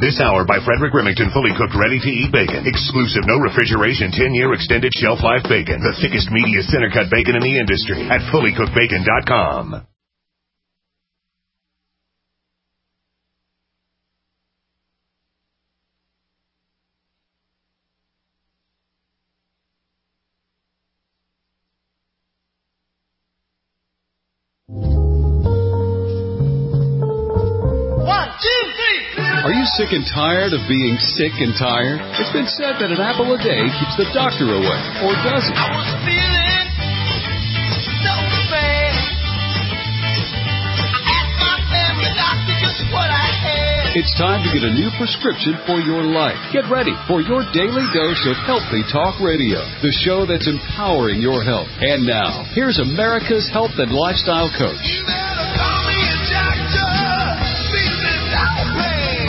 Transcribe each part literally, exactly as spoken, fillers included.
This hour by Frederick Remington, fully cooked, ready-to-eat bacon. Exclusive, no refrigeration, ten-year extended shelf life bacon. The thickest, meatiest, center-cut bacon in the industry at fully cooked bacon dot com. Are you sick and tired of being sick and tired? It's been said that an apple a day keeps the doctor away, or does it? I was feeling so bad. I asked my family doctor just what I had. It's time to get a new prescription for your life. Get ready for your daily dose of Healthy Talk Radio, the show that's empowering your health. And now, here's America's health and lifestyle coach. You better call me a doctor. Feeling so bad.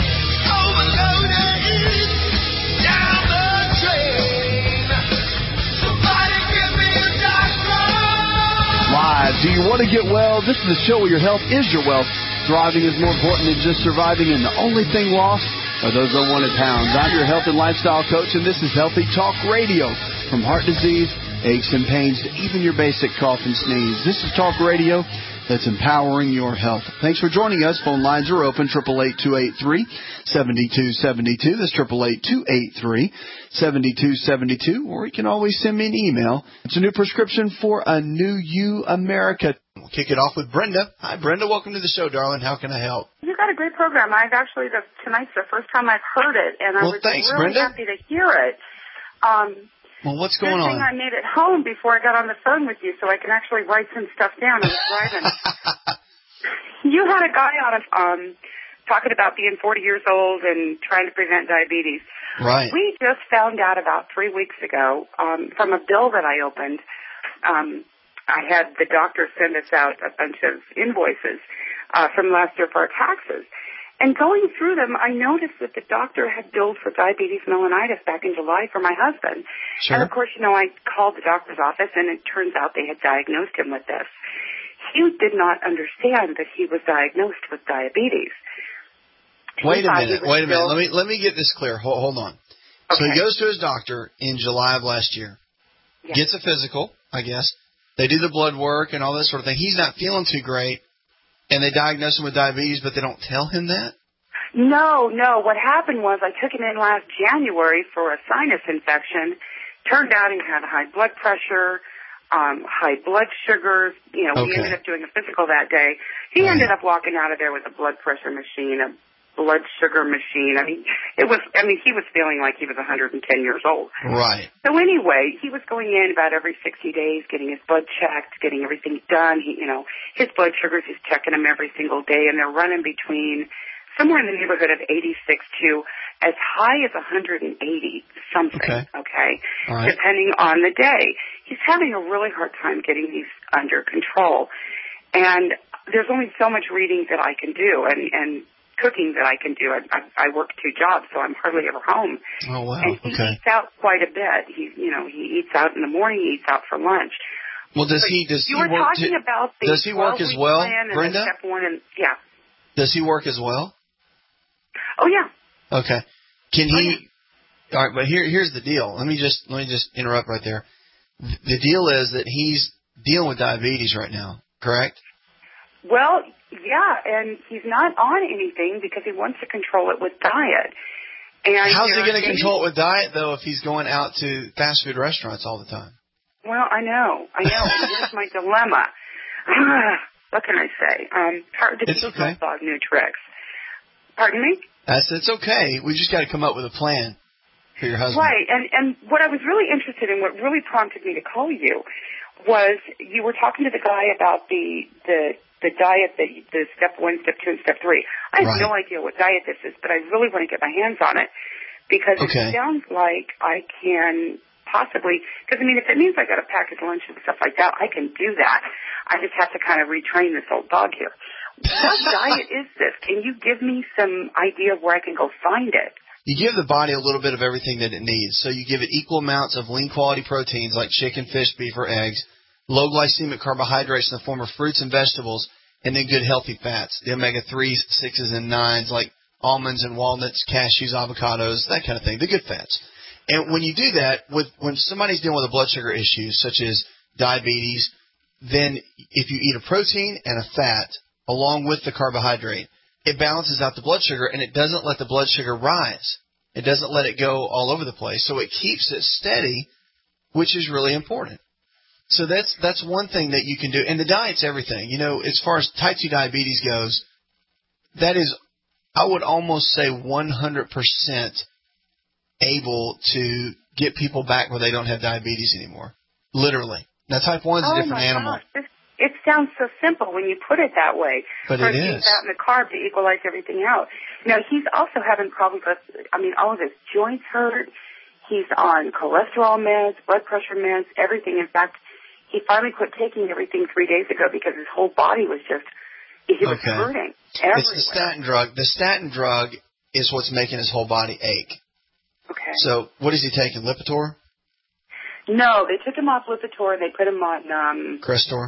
Overloaded. Down the drain. Somebody give me a doctor. Live. Do you want to get well? This is a show where your health is your wealth. Thriving is more important than just surviving, and the only thing lost are those unwanted pounds. I'm your health and lifestyle coach, and this is Healthy Talk Radio. From heart disease, aches and pains, to even your basic cough and sneeze. This is Talk Radio that's empowering your health. Thanks for joining us. Phone lines are open, eight eight eight, two eight three, seven two seven two. That's eight eight eight, two eight three, seven two seven two. Or you can always send me an email. It's a new prescription for a new you, America. We'll kick it off with Brenda. Hi, Brenda. Welcome to the show, darling. How can I help? You got a great program. I've actually, the, tonight's the first time I've heard it, and I Well, was thanks, really Brenda. happy to hear it. Um, Well, what's going good on? thing I made it home before I got on the phone with you, so I can actually write some stuff down. I was driving. You had a guy on a, um, talking about being forty years old and trying to prevent diabetes. Right. We just found out about three weeks ago um, from a bill that I opened. Um, I had the doctor send us out a bunch of invoices uh, from last year for our taxes. And going through them, I noticed that the doctor had billed for diabetes mellitus back in July for my husband. Sure. And, of course, you know, I called the doctor's office, and it turns out they had diagnosed him with this. He did not understand that he was diagnosed with diabetes. Wait a minute. was Wait a minute. still- Let me let me get this clear. Hold, hold on. So he goes to his doctor in July of last year, Yes. gets a physical, I guess. They do the blood work and all that sort of thing. He's not feeling too great, and they diagnose him with diabetes, but they don't tell him that? No, no. What happened was I took him in last January for a sinus infection. Turned out he had high blood pressure, um, high blood sugars. You know, we Okay. ended up doing a physical that day. He Right. ended up walking out of there with a blood pressure machine, a blood sugar machine. I mean, it was. I mean, he was feeling like he was one hundred ten years old. Right. So anyway, he was going in about every sixty days, getting his blood checked, getting everything done. He, you know, his blood sugars, he's checking them every single day, and they're running between somewhere in the neighborhood of eighty-six to as high as one hundred eighty something, Okay. okay, All right. depending on the day. He's having a really hard time getting these under control. And there's only so much reading that I can do and, and cooking that I can do. I, I, I work two jobs, so I'm hardly ever home. Oh, wow. And he Okay. eats out quite a bit. He, you know, he eats out in the morning, he eats out for lunch. Well, does he does You he were work talking to- about the does he work as twelve-week well, plan and the Brenda? step one and, yeah. Does he work as well? Oh, yeah. Okay. Can Oh, he? All right, but here here's the deal. Let me just let me just interrupt right there. The deal is that he's dealing with diabetes right now, correct? Well, yeah, and he's not on anything because he wants to control it with diet. And How's he there going are to days- control it with diet though if he's going out to fast food restaurants all the time? Well, I know, I know. And here's my dilemma. What can I say? Um, hard to It's teach okay. my dog new tricks. Pardon me? That's it's okay. We just got to come up with a plan for your husband. Right, and and what I was really interested in, what really prompted me to call you, was you were talking to the guy about the the the diet, the the step one, step two, and step three. I have Right. no idea what diet this is, but I really want to get my hands on it because Okay. it sounds like I can possibly. Because I mean, if it means I got to pack his lunch and stuff like that, I can do that. I just have to kind of retrain this old dog here. What diet is this? Can you give me some idea of where I can go find it? You give the body a little bit of everything that it needs. So you give it equal amounts of lean quality proteins like chicken, fish, beef, or eggs, low glycemic carbohydrates in the form of fruits and vegetables, and then good healthy fats, the omega threes, sixes, and nines like almonds and walnuts, cashews, avocados, that kind of thing, the good fats. And when you do that, with when somebody's dealing with a blood sugar issue, such as diabetes, then if you eat a protein and a fat along with the carbohydrate, it balances out the blood sugar, and it doesn't let the blood sugar rise. It doesn't let it go all over the place. So it keeps it steady, which is really important. So that's that's one thing that you can do. And the diet's everything. You know, as far as type two diabetes goes, that is, I would almost say one hundred percent able to get people back where they don't have diabetes anymore. Literally. Now, type one is oh a different my animal. Gosh. This, it sounds so simple when you put it that way. But it is. Fat and the carb to equalize everything out. Now, he's also having problems with, I mean, all of his joints hurt. He's on cholesterol meds, blood pressure meds, everything. In fact, he finally quit taking everything three days ago because his whole body was just, he was okay. hurting everywhere. It's the statin drug. The statin drug is what's making his whole body ache. Okay. So what is he taking, Lipitor? No, they took him off Lipitor. They put him on... Um, Crestor?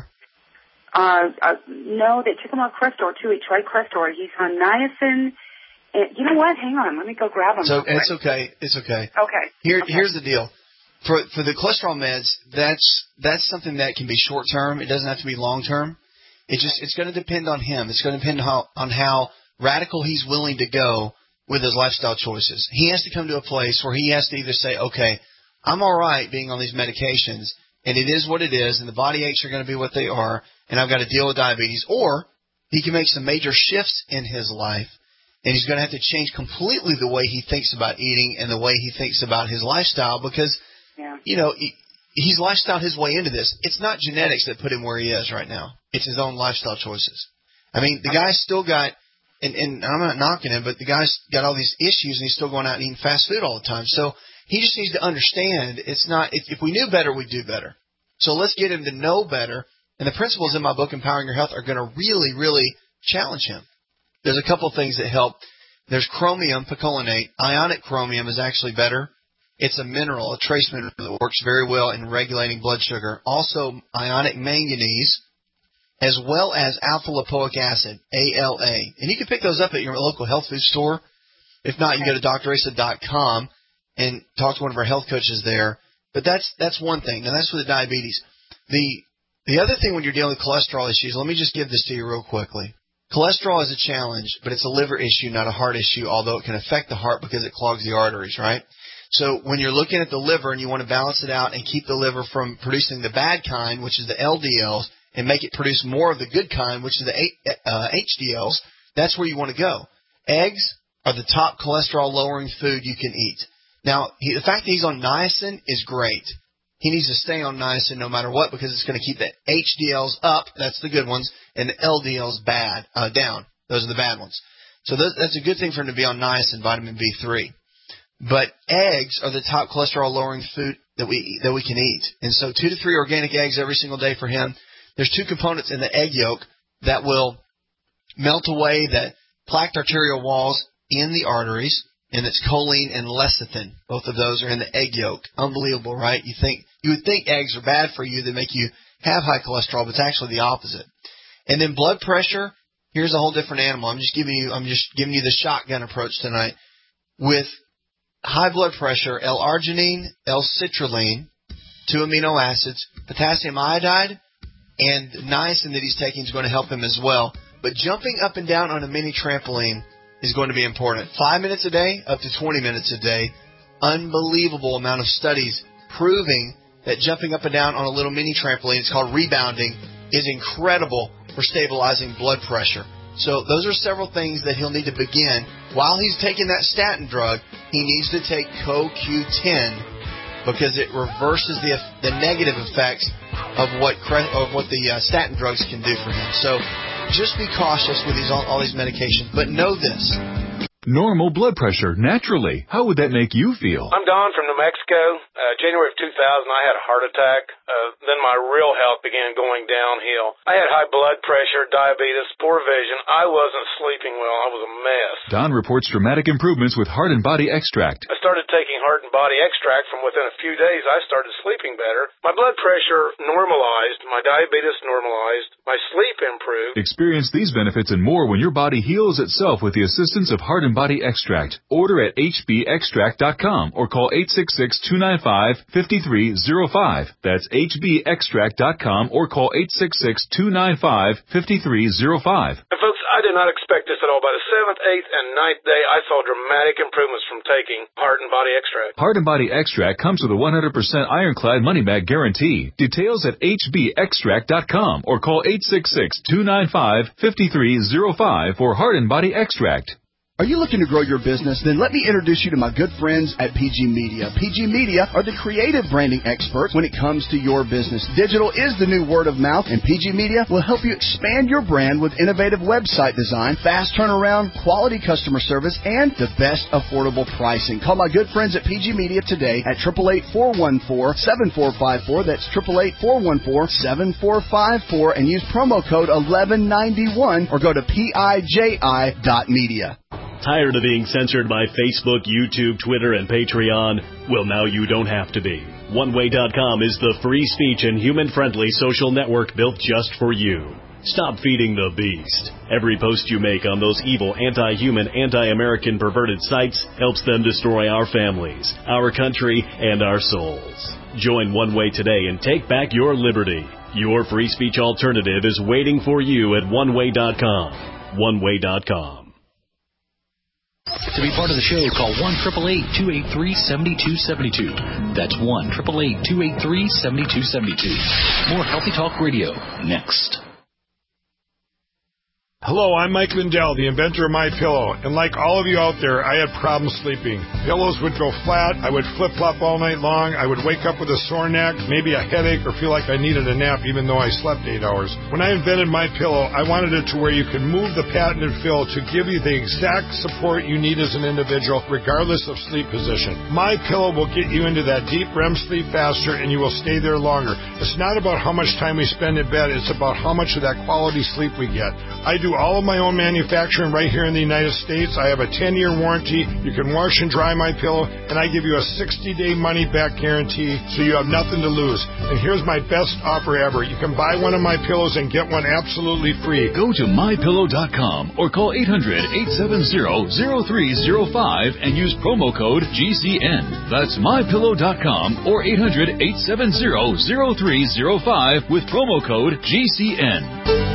Uh, uh, no, they took him off Crestor, too. He tried Crestor. He's on niacin. And you know what? Hang on. Let me go grab him. So it's okay. It's okay. Okay. Here, okay. Here's the deal. For for the cholesterol meds, that's that's something that can be short term. It doesn't have to be long term. It just it's going to depend on him. It's going to depend how, on how radical he's willing to go with his lifestyle choices. He has to come to a place where he has to either say, okay, I'm all right being on these medications, and it is what it is, and the body aches are going to be what they are, and I've got to deal with diabetes. Or he can make some major shifts in his life, and he's going to have to change completely the way he thinks about eating and the way he thinks about his lifestyle because, yeah. you know, he, he's lifestyled his way into this. It's not genetics that put him where he is right now. It's his own lifestyle choices. I mean, the guy's still got, and, and I'm not knocking him, but the guy's got all these issues, and he's still going out and eating fast food all the time. So he just needs to understand it's not, if, if we knew better, we'd do better. So let's get him to know better. And the principles in my book, Empowering Your Health, are going to really, really challenge him. There's a couple things that help. There's chromium picolinate. Ionic chromium is actually better. It's a mineral, a trace mineral that works very well in regulating blood sugar. Also, ionic manganese, as well as alpha-lipoic acid, A L A. And you can pick those up at your local health food store. If not, you can go to D R asa dot com and talk to one of our health coaches there. But that's that's one thing. Now, that's for the diabetes. The the other thing when you're dealing with cholesterol issues, let me just give this to you real quickly. Cholesterol is a challenge, but it's a liver issue, not a heart issue, although it can affect the heart because it clogs the arteries, right? So when you're looking at the liver and you want to balance it out and keep the liver from producing the bad kind, which is the L D Ls, and make it produce more of the good kind, which is the uh, H D Ls, that's where you want to go. Eggs are the top cholesterol-lowering food you can eat. Now, he, the fact that he's on niacin is great. He needs to stay on niacin no matter what because it's going to keep the H D Ls up, that's the good ones, and the L D Ls bad, uh, down. Those are the bad ones. So those, that's a good thing for him to be on niacin, vitamin B three. But eggs are the top cholesterol-lowering food that we that we can eat. And so two to three organic eggs every single day for him. There's two components in the egg yolk that will melt away the plaqued arterial walls in the arteries, and it's choline and lecithin. Both of those are in the egg yolk. Unbelievable, right? You think you would think eggs are bad for you. They make you have high cholesterol, but it's actually the opposite. And then blood pressure, here's a whole different animal. I'm just giving you I'm just giving you the shotgun approach tonight. With high blood pressure, L-arginine, L-citrulline, two amino acids, potassium iodide, and niacin that he's taking is going to help him as well. But jumping up and down on a mini trampoline is going to be important. Five minutes a day, up to twenty minutes a day. Unbelievable amount of studies proving that jumping up and down on a little mini trampoline, it's called rebounding, is incredible for stabilizing blood pressure. So those are several things that he'll need to begin. While he's taking that statin drug, he needs to take C O Q ten because it reverses the the negative effects of what of what the uh, statin drugs can do for him. So just be cautious with these all, all these medications. But know this. Normal blood pressure, naturally. How would that make you feel? I'm Don from New Mexico. Uh, January of two thousand, I had a heart attack. Uh, then my real health began going downhill. I had high blood pressure, diabetes, poor vision. I wasn't sleeping well. I was a mess. Don reports dramatic improvements with Heart and Body Extract. I started taking Heart and Body Extract. From within a few days, I started sleeping better. My blood pressure normalized. My diabetes normalized. My sleep improved. Experience these benefits and more when your body heals itself with the assistance of Heart and Body Extract. Order at h b extract dot com or call eight six six, two nine five, five three zero five. That's h b extract dot com or call eight six six, two nine five, five three zero five. And folks, I did not expect this at all. By the seventh, eighth, and ninth day, I saw dramatic improvements from taking Heart and Body Extract. Heart and Body Extract comes with a one hundred percent ironclad money-back guarantee. Details at h b extract dot com or call eight six six, two nine five, five three zero five for Heart and Body Extract. Are you looking to grow your business? Then let me introduce you to my good friends at P G Media. P G Media are the creative branding experts when it comes to your business. Digital is the new word of mouth, and P G Media will help you expand your brand with innovative website design, fast turnaround, quality customer service, and the best affordable pricing. Call my good friends at P G Media today at eight eight eight, four one four, seven four five four. That's eight eight eight, four one four, seven four five four, and use promo code eleven ninety-one or go to P I J I dot media. Tired of being censored by Facebook, YouTube, Twitter, and Patreon? Well, now you don't have to be. one way dot com is the free speech and human-friendly social network built just for you. Stop feeding the beast. Every post you make on those evil, anti-human, anti-American perverted sites helps them destroy our families, our country, and our souls. Join One Way today and take back your liberty. Your free speech alternative is waiting for you at one way dot com. one way dot com. To be part of the show, call one eight eight eight, two eight three, seven two seven two. That's one eight eight eight, two eight three, seven two seven two. More Healthy Talk Radio next. Hello, I'm Mike Lindell, the inventor of MyPillow, and like all of you out there, I had problems sleeping. Pillows would go flat, I would flip-flop all night long, I would wake up with a sore neck, maybe a headache, or feel like I needed a nap even though I slept eight hours. When I invented MyPillow, I wanted it to where you could move the patented fill to give you the exact support you need as an individual, regardless of sleep position. MyPillow will get you into that deep R E M sleep faster, and you will stay there longer. It's not about how much time we spend in bed, it's about how much of that quality sleep we get. I do all of my own manufacturing right here in the United States. I have a ten-year warranty. You can wash and dry my pillow, and I give you a sixty-day money-back guarantee, so you have nothing to lose. And here's my best offer ever. You can buy one of my pillows and get one absolutely free. Go to my pillow dot com or call eight hundred, eight seven zero, zero three zero five and use promo code G C N. That's my pillow dot com or eight hundred, eight seven zero, zero three zero five with promo code G C N.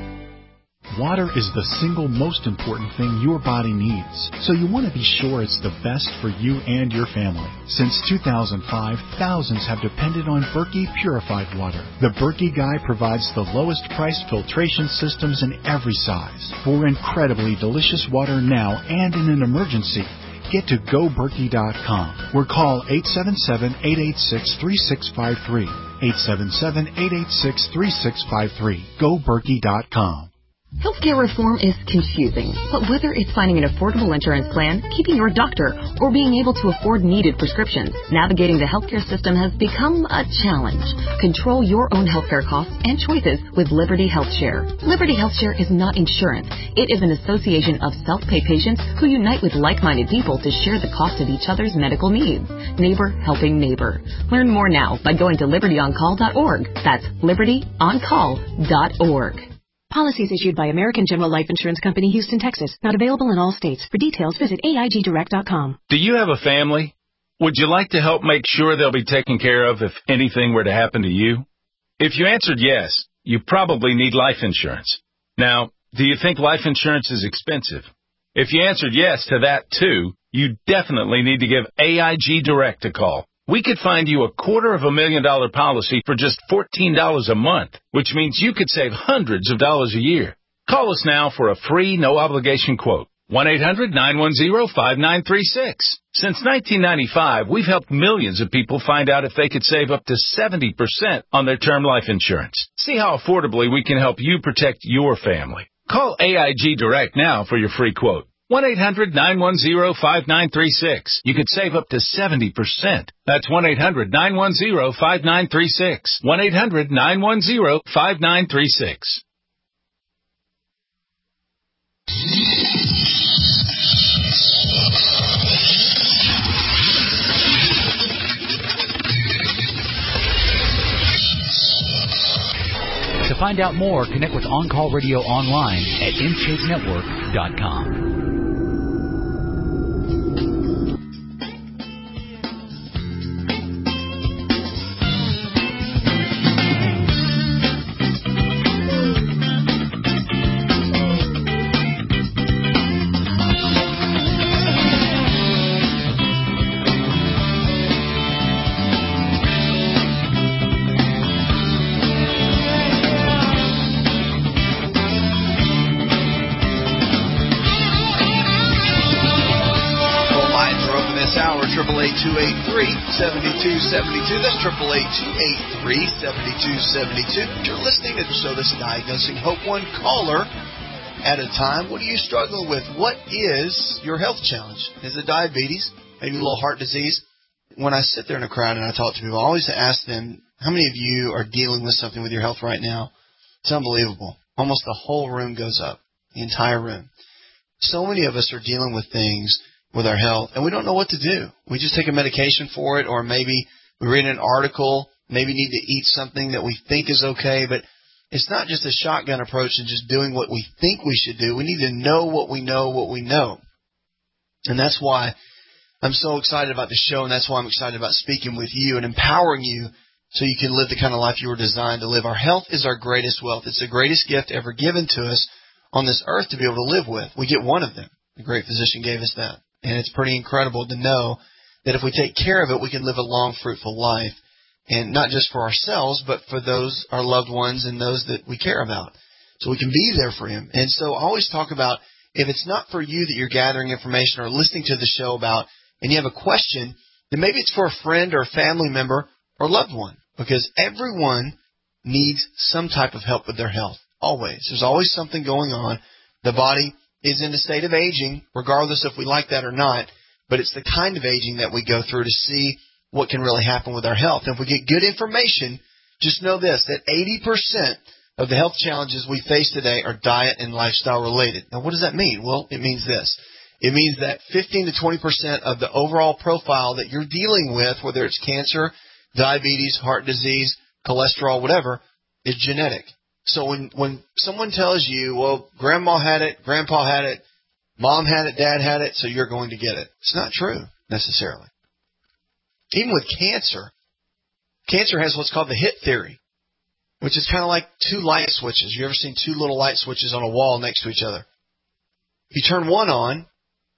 Water is the single most important thing your body needs, so you want to be sure it's the best for you and your family. Since two thousand five, thousands have depended on Berkey purified water. The Berkey Guy provides the lowest price filtration systems in every size. For incredibly delicious water now and in an emergency, get to go berkey dot com or call eight seven seven, eight eight six, three six five three. eight seven seven, eight eight six, three six five three. go berkey dot com. Healthcare reform is confusing, but whether it's finding an affordable insurance plan, keeping your doctor, or being able to afford needed prescriptions, navigating the healthcare system has become a challenge. Control your own healthcare costs and choices with Liberty HealthShare. Liberty HealthShare is not insurance. It is an association of self-pay patients who unite with like-minded people to share the cost of each other's medical needs. Neighbor helping neighbor. Learn more now by going to liberty on call dot org. That's liberty on call dot org. Policies issued by American General Life Insurance Company, Houston, Texas. Not available in all states. For details, visit A I G direct dot com. Do you have a family? Would you like to help make sure they'll be taken care of if anything were to happen to you? If you answered yes, you probably need life insurance. Now, do you think life insurance is expensive? If you answered yes to that too, you definitely need to give A I G Direct a call. We could find you a quarter of a million dollar policy for just fourteen dollars a month, which means you could save hundreds of dollars a year. Call us now for a free, no-obligation quote. one eight hundred, nine one zero, five nine three six. Since nineteen ninety-five, we've helped millions of people find out if they could save up to seventy percent on their term life insurance. See how affordably we can help you protect your family. Call A I G Direct now for your free quote. one eight hundred, nine one zero, five nine three six. You could save up to seventy percent. That's one eight hundred, nine one zero, five nine three six. one eight hundred, nine one zero, five nine three six. To find out more, connect with On Call Radio online at intake network dot com. this hour, eight eight eight, two eight three, seven two seven two. That's eight eight eight, two eight three, seven two seven two. You're listening to the show that's diagnosing Hope, one caller at a time. What do you struggle with? What is your health challenge? Is it diabetes? Maybe a little heart disease? When I sit there in a crowd and I talk to people, I always ask them, how many of you are dealing with something with your health right now? It's unbelievable. Almost the whole room goes up, the entire room. So many of us are dealing with things with our health, and we don't know what to do. We just take a medication for it, or maybe we read an article, maybe need to eat something that we think is okay, but it's not just a shotgun approach and just doing what we think we should do. We need to know what we know, what we know. And that's why I'm so excited about the show, and that's why I'm excited about speaking with you and empowering you so you can live the kind of life you were designed to live. Our health is our greatest wealth. It's the greatest gift ever given to us on this earth to be able to live with. We get one of them. The great physician gave us that. And it's pretty incredible to know that if we take care of it, we can live a long, fruitful life. And not just for ourselves, but for those, our loved ones, and those that we care about. So we can be there for him. And so I always talk about, if it's not for you that you're gathering information or listening to the show about, and you have a question, then maybe it's for a friend or a family member or loved one. Because everyone needs some type of help with their health. Always. There's always something going on. The body is in a state of aging, regardless if we like that or not. But it's the kind of aging that we go through to see what can really happen with our health. And if we get good information, just know this, that eighty percent of the health challenges we face today are diet and lifestyle related. Now, what does that mean? Well, it means this. It means that fifteen to twenty percent of the overall profile that you're dealing with, whether it's cancer, diabetes, heart disease, cholesterol, whatever, is genetic. So when, when someone tells you, well, grandma had it, grandpa had it, mom had it, dad had it, so you're going to get it. It's not true, necessarily. Even with cancer, cancer has what's called the hit theory, which is kind of like two light switches. You ever seen two little light switches on a wall next to each other? If you turn one on,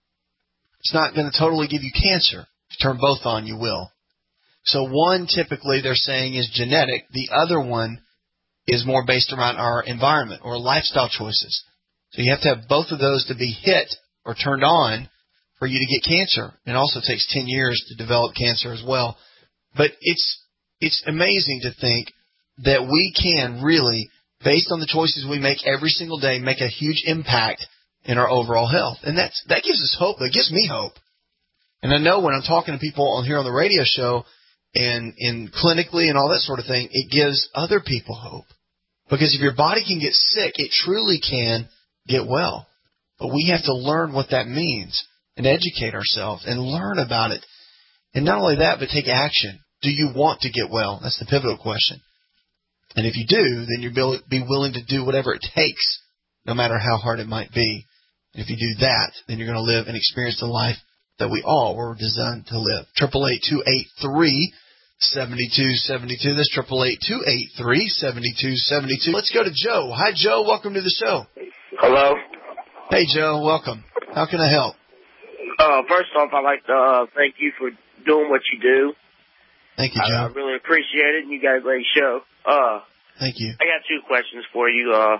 it's not going to totally give you cancer. If you turn both on, you will. So one, typically, they're saying is genetic. The other one is more based around our environment or lifestyle choices. So you have to have both of those to be hit or turned on for you to get cancer. It also takes ten years to develop cancer as well. But it's it's amazing to think that we can really, based on the choices we make every single day, make a huge impact in our overall health. And that's, that gives us hope. That gives me hope. And I know when I'm talking to people on here on the radio show and, and clinically and all that sort of thing, it gives other people hope. Because if your body can get sick, it truly can get well. But we have to learn what that means and educate ourselves and learn about it. And not only that, but take action. Do you want to get well? That's the pivotal question. And if you do, then you'll be willing to do whatever it takes, no matter how hard it might be. And if you do that, then you're going to live and experience the life that we all were designed to live. eight eight eight, two eight three, seven two seven two. That's eight eight eight, two eight three, seven two seven two. Let's go to Joe. Hi, Joe. Welcome to the show. Hello. Hey, Joe. Welcome. How can I help? Uh, first off, I'd like to uh, thank you for doing what you do. Thank you, Joe. I, I really appreciate it, and you got a great show. Uh, Thank you. I got two questions for you. Uh,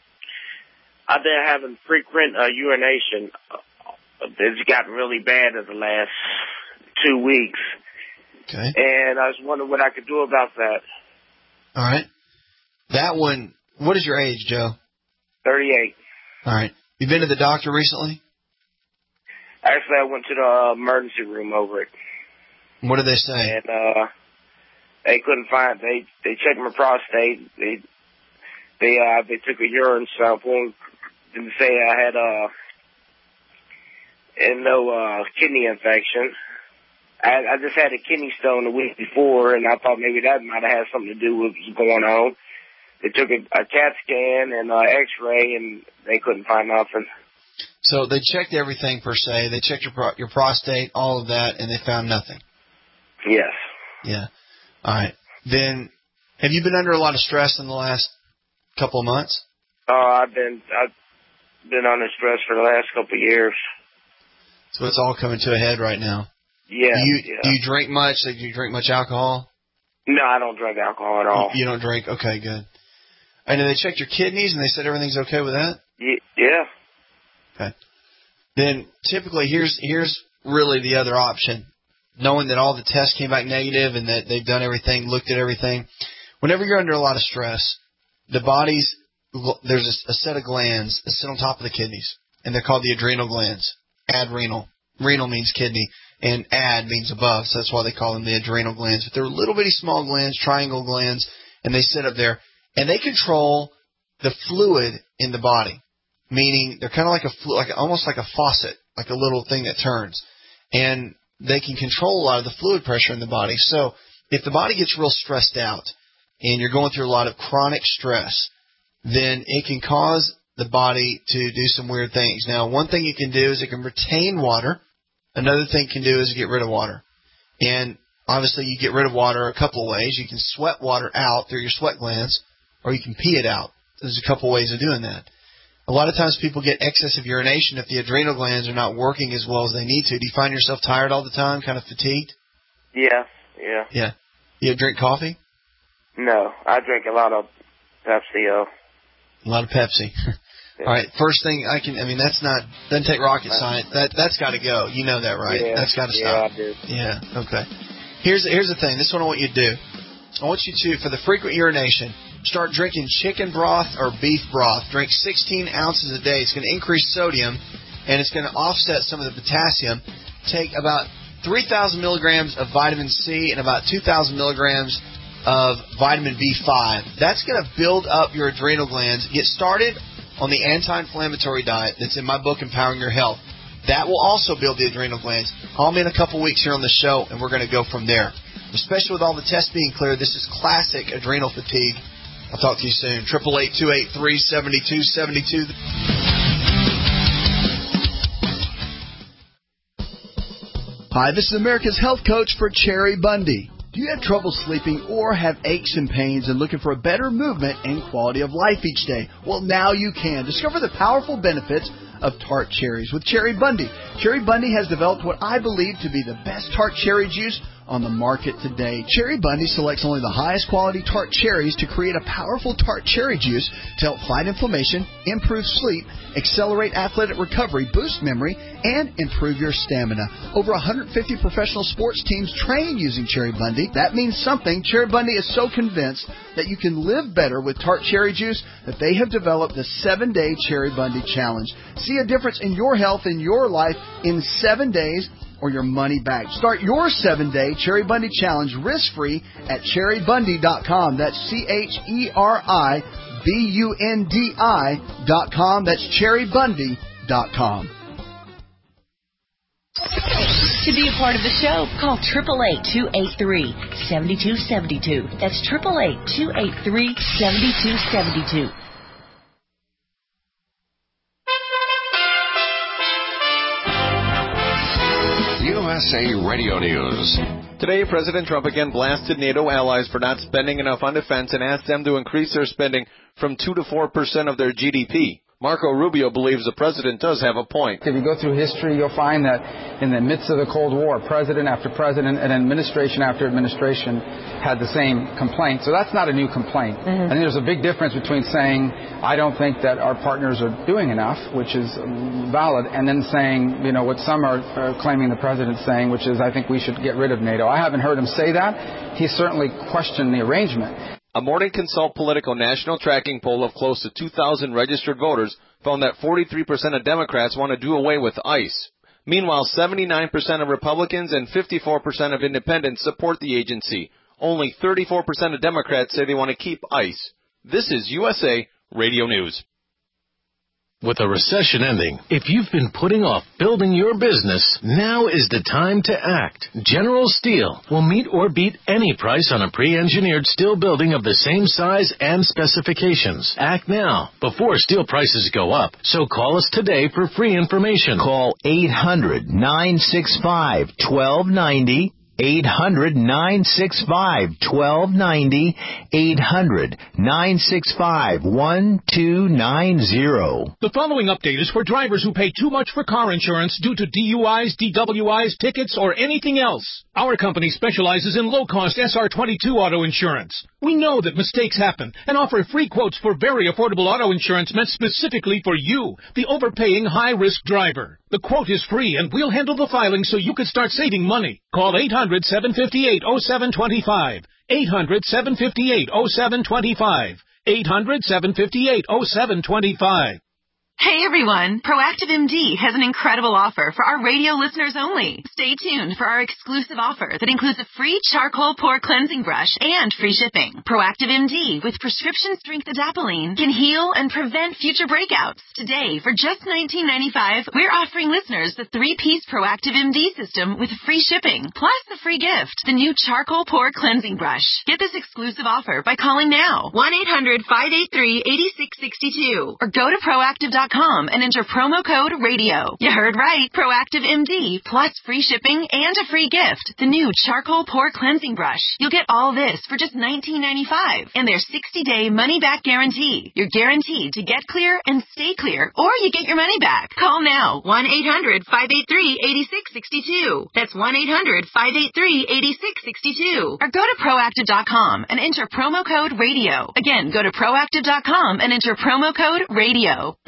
I've been having frequent uh, urination. It's gotten really bad in the last two weeks. Okay. And I was wondering what I could do about that. All right. That one, what is your age, Joe? thirty-eight. All right. You been to the doctor recently? Actually, I went to the uh, emergency room over it. What did they say? And uh, they couldn't find. They they checked my prostate. They they uh they took a urine sample and say I had uh and no uh kidney infection. I, I just had a kidney stone the week before, and I thought maybe that might have had something to do with what's going on. They took a, a CAT scan and uh, X-ray, and they couldn't find nothing. So they checked everything per se. They checked your pro- your prostate, all of that, and they found nothing. Yes. Yeah. All right. Then, have you been under a lot of stress in the last couple of months? Uh, I've been I've been under stress for the last couple of years. So it's all coming to a head right now. Yeah. Do you, yeah. do you drink much? Do you drink much alcohol? No, I don't drink alcohol at all. You, you don't drink? Okay, good. And they checked your kidneys, and they said everything's okay with that? Y- yeah. Okay. Then typically, here's here's really the other option. Knowing that all the tests came back negative and that they've done everything, looked at everything. Whenever you're under a lot of stress, the body's, there's a, a set of glands that sit on top of the kidneys, and they're called the adrenal glands. Adrenal. Renal means kidney, and ad means above, so that's why they call them the adrenal glands. But they're little bitty small glands, triangle glands, and they sit up there, and they control the fluid in the body, meaning they're kind of like a, like almost like a faucet, like a little thing that turns, and they can control a lot of the fluid pressure in the body. So if the body gets real stressed out and you're going through a lot of chronic stress, then it can cause the body to do some weird things. Now, one thing it can do is it can retain water. Another thing it can do is get rid of water. And obviously you get rid of water a couple of ways. You can sweat water out through your sweat glands, or you can pee it out. There's a couple ways of doing that. A lot of times people get excessive urination if the adrenal glands are not working as well as they need to. Do you find yourself tired all the time, kind of fatigued? Yeah, yeah. Yeah. You drink coffee? No, I drink a lot of Pepsi. Oh. A lot of Pepsi. All right, first thing I can, I mean, that's not, doesn't take rocket science. That, that's got to go. You know that, right? Yeah, that's got to yeah, stop. I do. Yeah, okay. Here's, here's the thing. This is what I want you to do. I want you to, for the frequent urination, start drinking chicken broth or beef broth. Drink sixteen ounces a day. It's going to increase sodium, and it's going to offset some of the potassium. Take about three thousand milligrams of vitamin C and about two thousand milligrams of vitamin B five. That's going to build up your adrenal glands. Get started on the anti-inflammatory diet that's in my book, Empowering Your Health. That will also build the adrenal glands. Call me in a couple weeks here on the show, and we're going to go from there. Especially with all the tests being cleared, this is classic adrenal fatigue. I'll talk to you soon. eight eight eight, two eight three, seven two seven two. Hi, this is America's Health Coach for Cherry Bundy. Do you have trouble sleeping or have aches and pains and looking for a better movement and quality of life each day? Well, now you can. Discover the powerful benefits of tart cherries with Cherry Bundy. Cherry Bundy has developed what I believe to be the best tart cherry juice on the market today. Cherry Bundy selects only the highest quality tart cherries to create a powerful tart cherry juice to help fight inflammation, improve sleep, accelerate athletic recovery, boost memory, and improve your stamina. Over one hundred fifty professional sports teams train using Cherry Bundy. That means something. Cherry Bundy is so convinced that you can live better with tart cherry juice that they have developed the seven-day Cherry Bundy Challenge. See a difference in your health and your life in seven days or your money back. Start your seven-day Cherry Bundy Challenge risk-free at cherry bundy dot com. That's C H E R I B U N D I dot com. That's cherry bundy dot com. To be a part of the show, call eight eight eight, two eight three, seven two seven two. That's eight eight eight, two eight three, seven two seven two. U S A Radio News. Today, President Trump again blasted NATO allies for not spending enough on defense and asked them to increase their spending from two to four percent of their G D P. Marco Rubio believes the president does have a point. If you go through history, you'll find that in the midst of the Cold War, president after president and administration after administration had the same complaint. So that's not a new complaint. Mm-hmm. I think there's a big difference between saying, I don't think that our partners are doing enough, which is valid, and then saying, you know, what some are, are claiming the president's saying, which is, I think we should get rid of NATO. I haven't heard him say that. He certainly questioned the arrangement. A Morning Consult Political national tracking poll of close to two thousand registered voters found that forty-three percent of Democrats want to do away with ICE. Meanwhile, seventy-nine percent of Republicans and fifty-four percent of independents support the agency. Only thirty-four percent of Democrats say they want to keep ICE. This is U S A Radio News. With a recession ending, if you've been putting off building your business, now is the time to act. General Steel will meet or beat any price on a pre-engineered steel building of the same size and specifications. Act now, before steel prices go up. So call us today for free information. Call eight hundred, nine six five, one two nine zero. eight hundred, nine six five, one two nine zero. eight hundred, nine six five, one two nine zero. The following update is for drivers who pay too much for car insurance due to D U Is, D W Is, tickets, or anything else. Our company specializes in low-cost S R twenty-two auto insurance. We know that mistakes happen and offer free quotes for very affordable auto insurance meant specifically for you, the overpaying high-risk driver. The quote is free, and we'll handle the filing so you can start saving money. Call eight hundred, seven five eight, oh seven two five. eight hundred, seven five eight, oh seven two five. eight hundred, seven five eight, oh seven two five. Hey everyone, Proactive M D has an incredible offer for our radio listeners only. Stay tuned for our exclusive offer that includes a free charcoal pore cleansing brush and free shipping. Proactive M D with prescription strength adapalene can heal and prevent future breakouts. Today, for just nineteen ninety-five dollars, we're offering listeners the three-piece Proactive M D system with free shipping, plus the free gift, the new charcoal pore cleansing brush. Get this exclusive offer by calling now, one eight hundred, five eight three, eight six six two, or go to proactive dot com and enter promo code radio. You heard right. Proactive M D plus free shipping and a free gift. The new charcoal pore cleansing brush. You'll get all this for just nineteen ninety-five dollars and their sixty-day money-back guarantee. You're guaranteed to get clear and stay clear, or you get your money back. Call now. one eight hundred, five eight three, eight six six two. That's one eight hundred, five eight three, eight six six two. Or go to proactive dot com and enter promo code radio. Again, go to proactive dot com and enter promo code radio.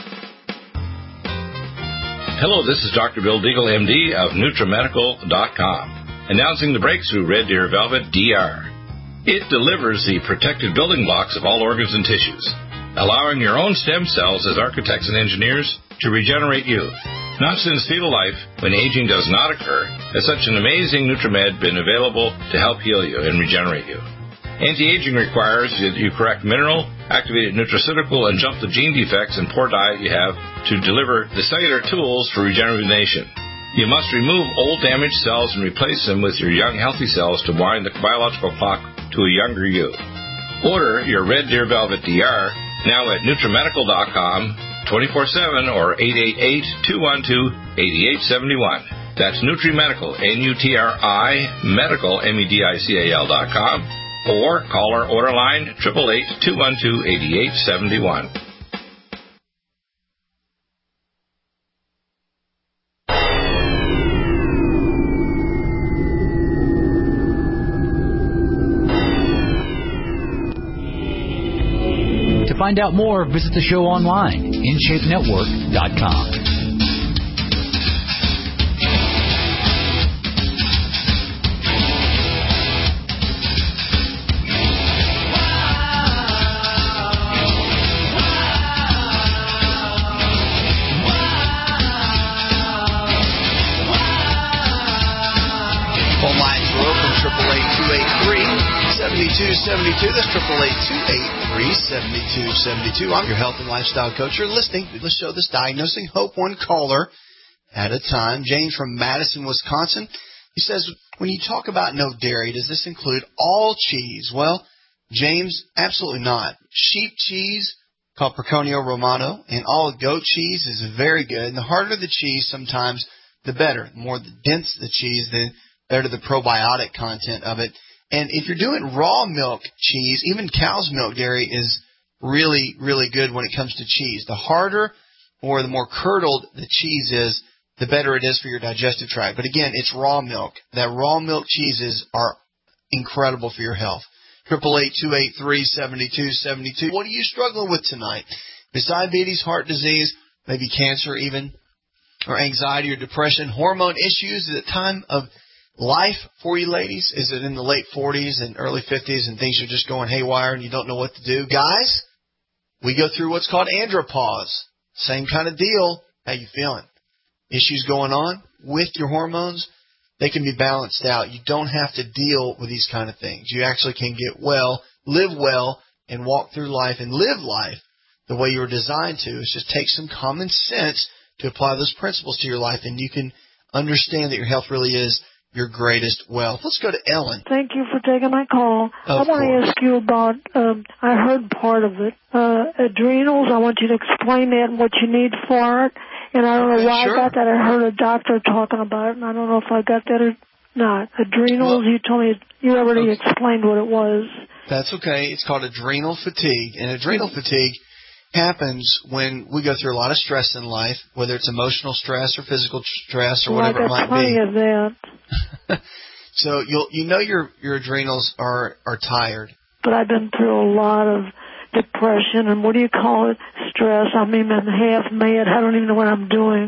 Hello, this is Doctor Bill Deagle, M D of Nutramedical dot com, announcing the breakthrough Red Deer Velvet D R. It delivers the protective building blocks of all organs and tissues, allowing your own stem cells as architects and engineers to regenerate you. Not since fetal life, when aging does not occur, has such an amazing Nutramed been available to help heal you and regenerate you. Anti-aging requires that you correct mineral, activated nutraceutical, and jump the gene defects and poor diet you have to deliver the cellular tools for rejuvenation. You must remove old damaged cells and replace them with your young healthy cells to wind the biological clock to a younger you. Order your Red Deer Velvet D R now at Nutramedical dot com, twenty-four seven, or eight eight eight, two one two, eight eight seven one. That's Nutrimedical, N U T R I, medical, M E D I C A L dot com. Or call our order line, eight eight eight, two one two, eight eight seven one. To find out more, visit the show online, in shape network dot com. seventy-two seventy-two. That's triple eight two eight three seventy two seventy two. I'm your health and lifestyle coach. You're listening to the show that's diagnosing hope one caller at a time. James from Madison, Wisconsin. He says, when you talk about no dairy, does this include all cheese? Well, James, absolutely not. Sheep cheese, called Pecorino Romano, and all goat cheese is very good. And the harder the cheese, sometimes the better. The more dense the cheese, the better the probiotic content of it. And if you're doing raw milk cheese, even cow's milk dairy is really, really good when it comes to cheese. The harder or the more curdled the cheese is, the better it is for your digestive tract. But again, it's raw milk. That raw milk cheeses are incredible for your health. eight eight eight, two eight three, seven two seven two. What are you struggling with tonight? Besides diabetes, heart disease, maybe cancer even, or anxiety or depression, hormone issues at the time of life for you ladies? Is it in the late forties and early fifties and things are just going haywire and you don't know what to do? Guys, we go through what's called andropause. Same kind of deal. How you feeling? Issues going on with your hormones? They can be balanced out. You don't have to deal with these kind of things. You actually can get well, live well, and walk through life and live life the way you were designed to. It's just take some common sense to apply those principles to your life, and you can understand that your health really is your greatest wealth. Let's go to Ellen. Thank you for taking my call. Of I want course. to ask you about, um, I heard part of it, uh, adrenals. I want you to explain that and what you need for it. And I don't know why sure. I got that. I heard a doctor talking about it, and I don't know if I got that or not. Adrenals, well, you told me, you already okay. explained what it was. That's okay. It's called adrenal fatigue. And adrenal fatigue happens when we go through a lot of stress in life, whether it's emotional stress or physical stress or well, whatever it might be. I got plenty of that. So you'll you know your your adrenals are are tired. But I've been through a lot of depression and what do you call it? Stress. I mean, I'm half mad. I don't even know what I'm doing.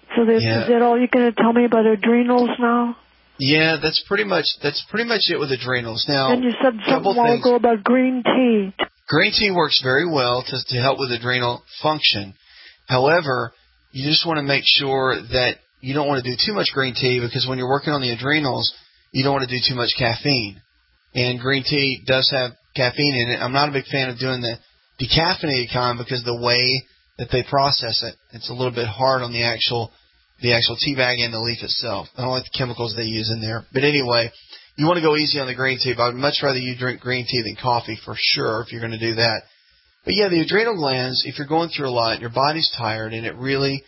So this, Yeah. is that all you're going to tell me about adrenals now? Yeah, that's pretty much that's pretty much it with adrenals. Now, And you said something a while ago about green tea. Green tea works very well to, to help with adrenal function. However, you just want to make sure that you don't want to do too much green tea, because when you're working on the adrenals, you don't want to do too much caffeine. And green tea does have caffeine in it. I'm not a big fan of doing the decaffeinated kind because the way that they process it, it's a little bit hard on the actual the actual tea bag and the leaf itself. I don't like the chemicals they use in there. But anyway, you want to go easy on the green tea, but I'd much rather you drink green tea than coffee for sure if you're going to do that. But yeah, the adrenal glands, if you're going through a lot, your body's tired, and it really,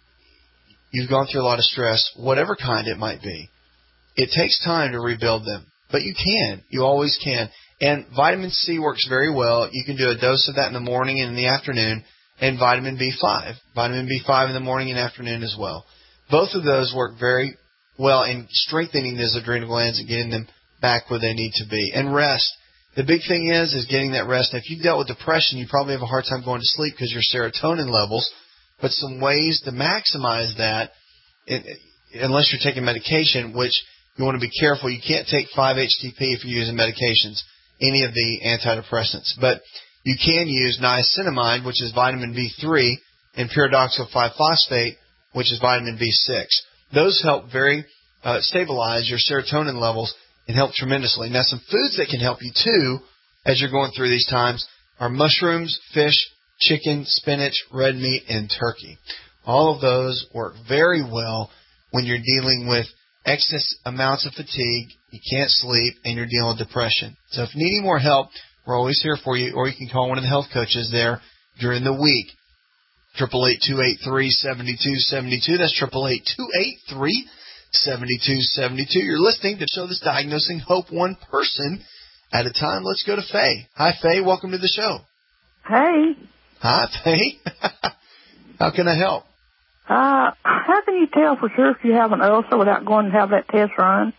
you've gone through a lot of stress, whatever kind it might be, it takes time to rebuild them. But you can. You always can. And vitamin C works very well. You can do a dose of that in the morning and in the afternoon, and vitamin B five. Vitamin B five in the morning and afternoon as well. Both of those work very well in strengthening those adrenal glands and getting them back where they need to be. And rest. The big thing is, is getting that rest. Now, if you've dealt with depression, you probably have a hard time going to sleep because your serotonin levels. But some ways to maximize that, it, unless you're taking medication, which you want to be careful. You can't take five H T P if you're using medications, any of the antidepressants. But you can use niacinamide, which is vitamin B three, and pyridoxal five phosphate, which is vitamin B six. Those help very uh, stabilize your serotonin levels and help tremendously. Now, some foods that can help you, too, as you're going through these times, are mushrooms, fish, chicken, spinach, red meat, and turkey. All of those work very well when you're dealing with excess amounts of fatigue, you can't sleep, and you're dealing with depression. So if you need any more help, we're always here for you, or you can call one of the health coaches there during the week. eight eight eight, two eight three, seven two seven two. That's eight eight eight, two eight three, seven two seven two. You're listening to the show that's diagnosing hope one person at a time. Let's go to Faye. Hi, Faye. Welcome to the show. Hey. Hi, Faye. How can I help? Uh, how can you tell for sure if you have an ulcer without going to have that test run?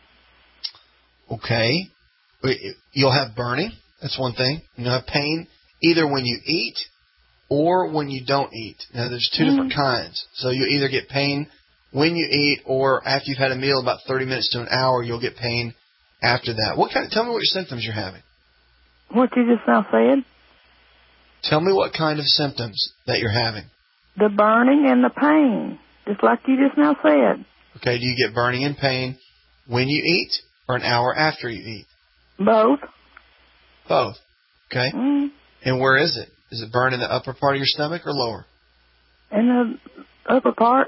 Okay. You'll have burning. That's one thing. You'll have pain either when you eat or when you don't eat. Now, there's two mm-hmm. different kinds. So you either get pain when you eat, or after you've had a meal, about thirty minutes to an hour, you'll get pain after that. What kind of, tell me what your symptoms you're having. What you just now said. Tell me what kind of symptoms that you're having. The burning and the pain, just like you just now said. Okay, do you get burning and pain when you eat or an hour after you eat? Both. Both. Okay. Mm. And where is it? Is it burn in the upper part of your stomach or lower? In the upper part.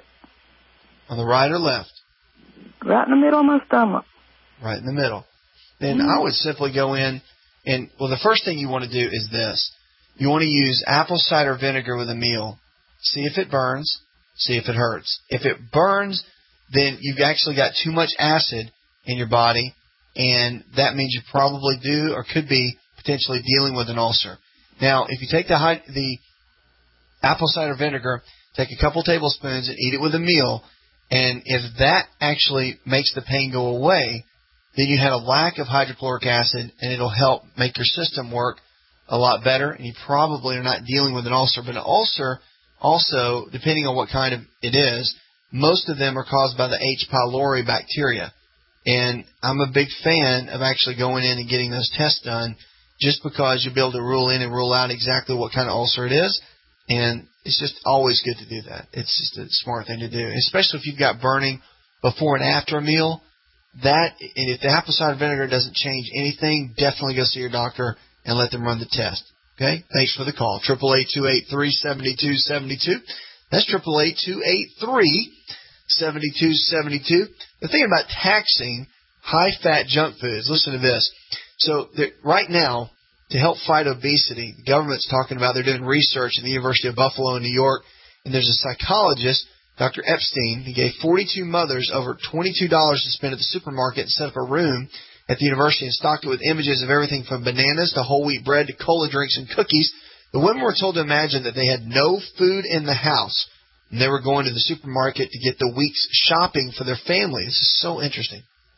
On the right or left? Right in the middle of my stomach. Right in the middle. Then mm. I would simply go in and, well, the first thing you want to do is this. You want to use apple cider vinegar with a meal. See if it burns. See if it hurts. If it burns, then you've actually got too much acid in your body, and that means you probably do or could be potentially dealing with an ulcer. Now, if you take the high, the apple cider vinegar, take a couple tablespoons and eat it with a meal, and if that actually makes the pain go away, then you had a lack of hydrochloric acid, and it'll help make your system work a lot better, and you probably are not dealing with an ulcer. But an ulcer, also, depending on what kind of it is, most of them are caused by the H. pylori bacteria. And I'm a big fan of actually going in and getting those tests done, just because you'll be able to rule in and rule out exactly what kind of ulcer it is. And it's just always good to do that. It's just a smart thing to do, especially if you've got burning before and after a meal. That, and if the apple cider vinegar doesn't change anything, definitely go see your doctor and let them run the test. Okay? Thanks for the call. eight eight eight, two eight three, seven two seven two. That's eight eight eight, two eight three, seven two seven two. The thing about taxing high-fat junk foods, listen to this. So right now, to help fight obesity, the government's talking about, they're doing research at the University of Buffalo in New York, and there's a psychologist, Doctor Epstein, he gave forty-two mothers over twenty-two dollars to spend at the supermarket and set up a room at the university and stocked it with images of everything from bananas to whole wheat bread to cola drinks and cookies. The women were told to imagine that they had no food in the house, and they were going to the supermarket to get the week's shopping for their family. This is so interesting.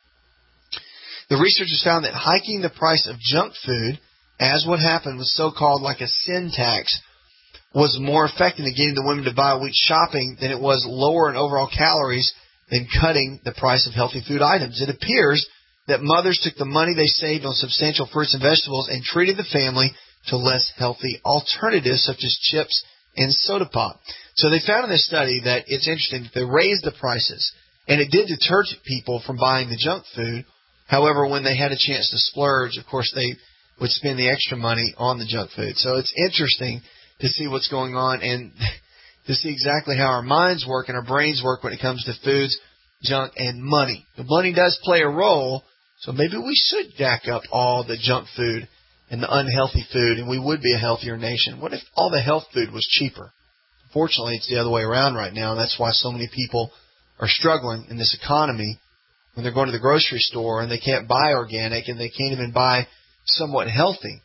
The researchers found that hiking the price of junk food, as what happened was so-called like a sin tax, was more effective in getting the women to buy wheat shopping than it was lower in overall calories than cutting the price of healthy food items. It appears that mothers took the money they saved on substantial fruits and vegetables and treated the family to less healthy alternatives such as chips and soda pop. So they found in this study that it's interesting that they raised the prices, and it did deter people from buying the junk food. However, when they had a chance to splurge, of course, they would spend the extra money on the junk food. So it's interesting to see what's going on and to see exactly how our minds work and our brains work when it comes to foods, junk, and money. The money does play a role, so maybe we should jack up all the junk food and the unhealthy food, and we would be a healthier nation. What if all the health food was cheaper? Unfortunately, it's the other way around right now, and that's why so many people are struggling in this economy when they're going to the grocery store and they can't buy organic and they can't even buy somewhat healthy.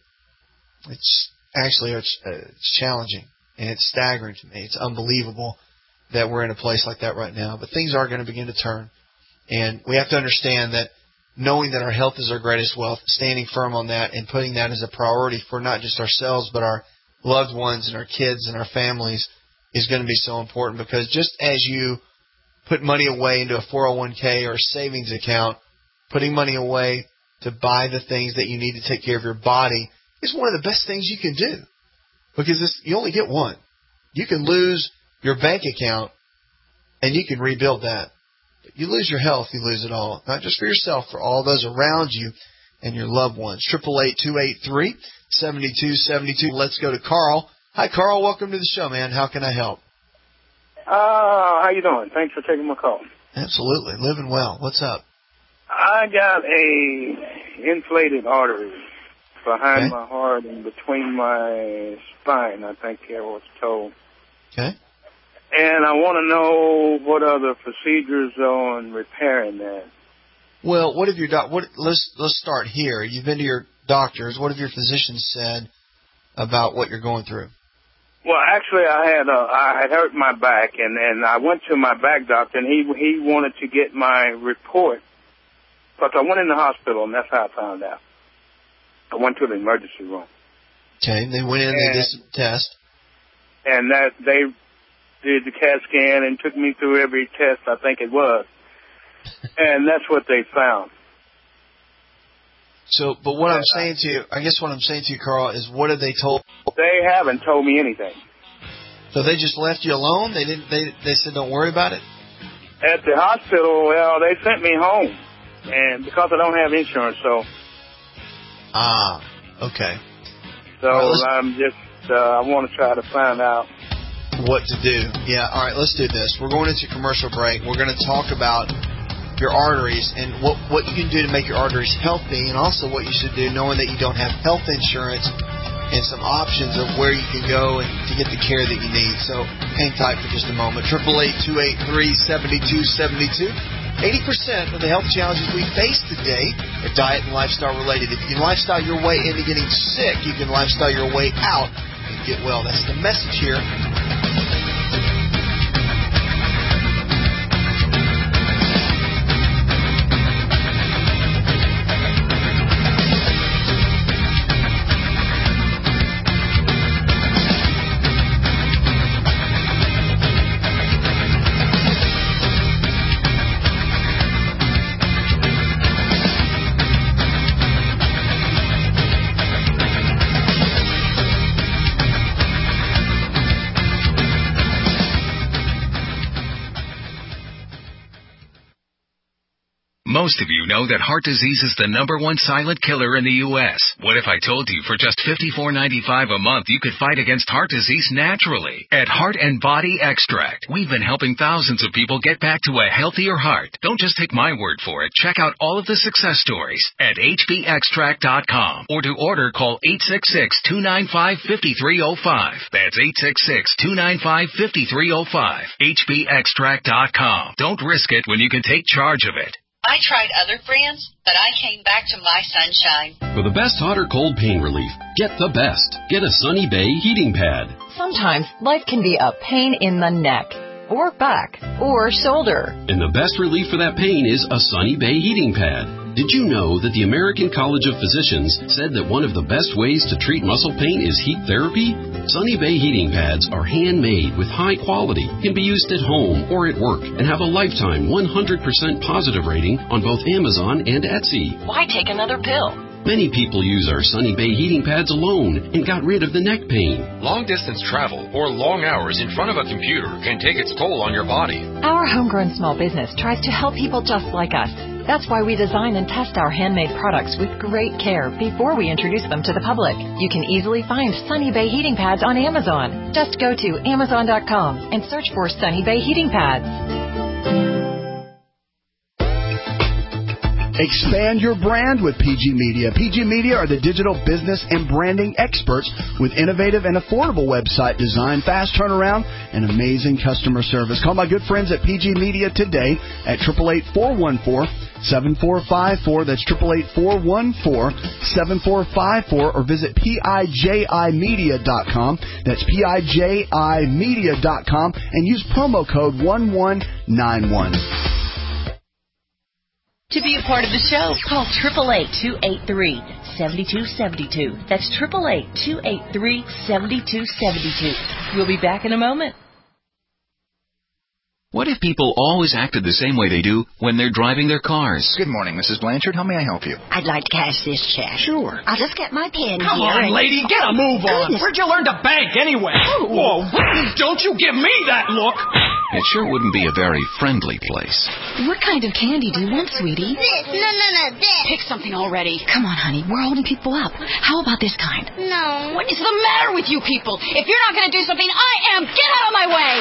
It's actually it's, uh, it's challenging, and it's staggering to me. It's unbelievable that we're in a place like that right now. But things are going to begin to turn, and we have to understand that knowing that our health is our greatest wealth, standing firm on that and putting that as a priority for not just ourselves but our loved ones and our kids and our families is going to be so important, because just as you put money away into a four oh one k or a savings account, putting money away to buy the things that you need to take care of your body is one of the best things you can do, because it's, you only get one. You can lose your bank account and you can rebuild that. But you lose your health, you lose it all. Not just for yourself, for all those around you and your loved ones. eight eight eight, two eight three, seven two seven two. Let's go to Carl. Hi, Carl. Welcome to the show, man. How can I help? Uh, how you doing? Thanks for taking my call. Absolutely. Living well. What's up? I got a inflated artery behind okay. my heart and between my spine, I think I was told. Okay. And I want to know what other procedures on repairing that. Well, what have your doc? What? Let's let's start here. You've been to your doctors. What have your physicians said about what you're going through? Well, actually, I had uh, I had hurt my back, and, and I went to my back doctor, and he he wanted to get my report. But I went in the hospital, and that's how I found out. I went to the emergency room. Okay, they went in, and they did some tests. And that they did the CAT scan and took me through every test I think it was. And that's what they found. So, but what I'm saying to you, I guess what I'm saying to you, Carl, is what have they told? They haven't told me anything. So they just left you alone? They didn't. They they said don't worry about it? At the hospital, well, they sent me home, and because I don't have insurance, so. Ah, okay. So right, I'm just, uh, I want to try to find out what to do. Yeah, all right, let's do this. We're going into commercial break. We're going to talk about your arteries and what, what you can do to make your arteries healthy, and also what you should do knowing that you don't have health insurance, and some options of where you can go and to get the care that you need. So hang tight for just a moment. eight eight eight, two eight three, seven two seven two. eighty percent of the health challenges we face today are diet and lifestyle related. If you can lifestyle your way into getting sick, you can lifestyle your way out and get well. That's the message here. Most of you know that heart disease is the number one silent killer in the U S What if I told you for just fifty-four ninety-five a month you could fight against heart disease naturally? At Heart and Body Extract, we've been helping thousands of people get back to a healthier heart. Don't just take my word for it. Check out all of the success stories at H B extract dot com, or to order, call eight six six, two nine five, five three zero five. That's eight six six, two nine five, five three zero five. H B extract dot com. Don't risk it when you can take charge of it. I tried other brands, but I came back to My Sunshine. For the best hot or cold pain relief, get the best. Get a Sunny Bay heating pad. Sometimes life can be a pain in the neck, or back, or shoulder. And the best relief for that pain is a Sunny Bay heating pad. Did you know that the American College of Physicians said that one of the best ways to treat muscle pain is heat therapy? Sunny Bay heating pads are handmade with high quality, can be used at home or at work, and have a lifetime one hundred percent positive rating on both Amazon and Etsy. Why take another pill? Many people use our Sunny Bay heating pads alone and got rid of the neck pain. Long-distance travel or long hours in front of a computer can take its toll on your body. Our homegrown small business tries to help people just like us. That's why we design and test our handmade products with great care before we introduce them to the public. You can easily find Sunny Bay heating pads on Amazon. Just go to amazon dot com and search for Sunny Bay heating pads. Expand your brand with P G Media. P G Media are the digital business and branding experts with innovative and affordable website design, fast turnaround, and amazing customer service. Call my good friends at P G Media today at eight eight eight, four one four, seven four five four. That's eight eight eight, four one four, seven four five four, or visit P I J I media dot com. That's P I J I media dot com and use promo code one one nine one. To be a part of the show, call eight eight eight, two eight three, seven two seven two. That's eight eight eight, two eight three, seven two seven two. We'll be back in a moment. What if people always acted the same way they do when they're driving their cars? Good morning, Missus Blanchard. How may I help you? I'd like to cash this check. Sure. I'll just get my pen Come here. on, and... lady, get a move on. Goodness. Where'd you learn to bank anyway? Whoa, don't you give me that look. It sure wouldn't be a very friendly place. What kind of candy do you want, sweetie? This. No, no, no, this. Pick something already. Come on, honey. We're holding people up. How about this kind? No. What is the matter with you people? If you're not going to do something, I am. Get out of my way.